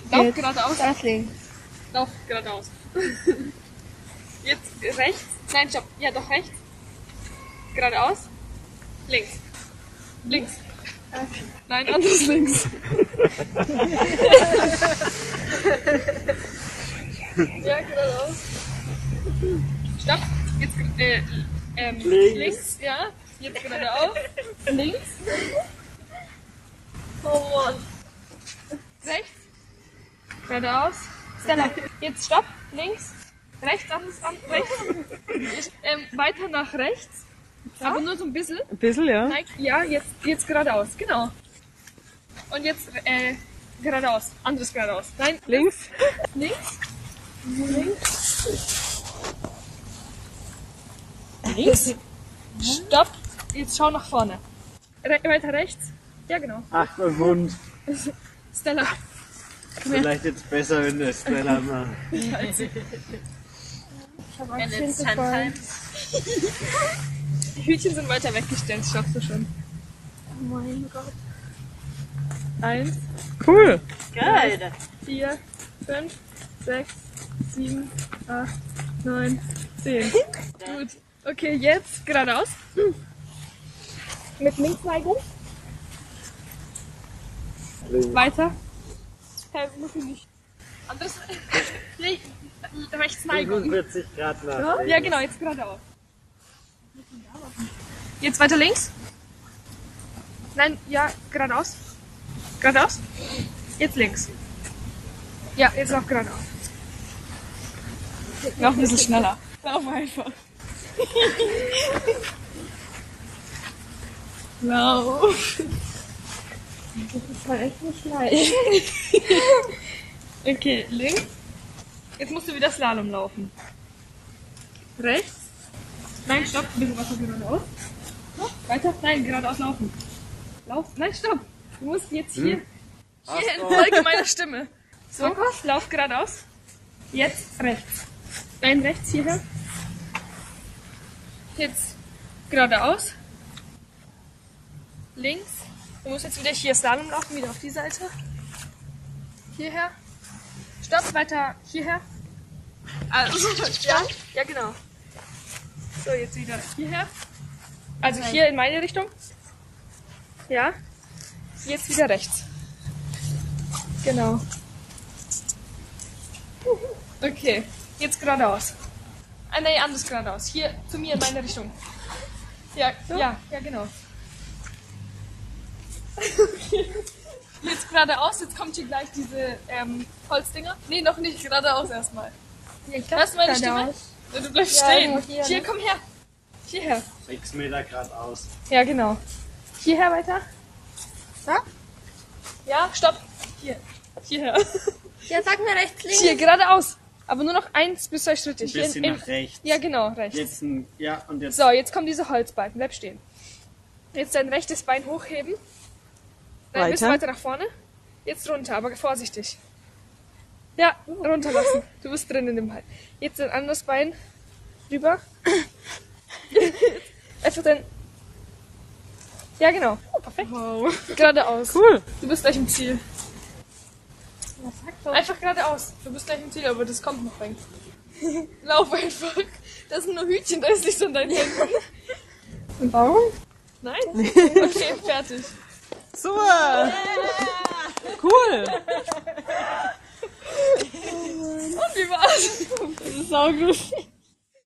Lauf geradeaus. Das links. Lauf geradeaus. Jetzt rechts. Nein, stopp. Ja, doch rechts. Geradeaus. Links. Links. Nein, anderes links. Ja, geradeaus. Stopp. Jetzt links. Ja. Jetzt geradeaus. Links. Oh Mann. Rechts. Geradeaus. Stella. Jetzt stopp. Links. Rechts, rechts. Weiter nach rechts. Ja? Aber nur so ein bisschen. Ein bisschen, ja. Nein, ja, jetzt geradeaus. Genau. Und jetzt geradeaus. Anderes geradeaus. Nein. Links. Links. Links. Links. Stopp. Jetzt schau nach vorne. Weiter rechts. Ja, genau. Ach, mein Mund. Stella. Vielleicht jetzt besser, wenn der Stella macht. Scheiße. Ich hab Angst hinzufallen. Die Hütchen sind weiter weggestellt, das schaffst du schon. Oh mein Gott. 1, Cool. Geil. 4, 5, 6, 7, 8, 9, 10. Gut. Okay, jetzt geradeaus. Mit Linksneigung. Weiter. Muss ich nicht. Anderes. Nee, Rechtsneigung. 45 Grad nach. Ja, genau, jetzt geradeaus. Jetzt weiter links. Nein, ja, geradeaus. Geradeaus. Jetzt links. Ja, jetzt lauf geradeaus. Noch ein bisschen schneller. Lauf einfach. Lauf. Das war echt nicht leicht. Okay, links. Jetzt musst du wieder Slalom laufen. Rechts. Nein, stopp. Ein bisschen Wasser geradeaus. Noch. Weiter. Nein, geradeaus laufen. Lauf. Nein, stopp. Du musst jetzt hier folge meiner Stimme. So, lauf geradeaus. Jetzt rechts. Nein, rechts hierher. Jetzt geradeaus. Links. Du musst jetzt wieder hier Slalom laufen, wieder auf die Seite. Hierher. Stopp, weiter hierher. Also, ja, genau. So, jetzt wieder hierher. Also hier in meine Richtung. Ja. Jetzt wieder rechts. Genau. Okay, jetzt geradeaus. Nee, anders geradeaus. Hier zu mir in meine Richtung. Ja, so? Ja, genau. Okay. Jetzt geradeaus, jetzt kommt hier gleich diese Holzdinger. Nee, noch nicht, geradeaus erstmal. Ja, ich glaub, Hörst du meine Stimme? Ja, du bleibst stehen. Hier, komm her. Hierher. 6 Meter geradeaus. Ja, genau. Hierher weiter. Ja? Ja, stopp. Hier. Hierher. Ja, sag mir rechts, links. Hier, geradeaus. Aber nur noch 1 bis 2 Schritte. Ein bisschen nach rechts. Ja, genau, rechts. Jetzt und jetzt. So, jetzt kommen diese Holzbalken. Bleib stehen. Jetzt dein rechtes Bein hochheben. Nein, ein bisschen weiter nach vorne. Jetzt runter, aber vorsichtig. Ja, runterlassen. Du bist drin in dem Halt. Jetzt ein anderes Bein rüber. Einfach dein... Ja, genau. Oh, perfekt. Wow. Geradeaus. Cool. Du bist gleich im Ziel. Ja, sag doch. Einfach geradeaus. Du bist gleich im Ziel, aber das kommt noch rein. Lauf einfach. Das sind nur Hütchen, da ist nichts an deinen Händen. Und warum? Nein? Okay, fertig. Super. Cool. Und wie war's? Das ist saugut.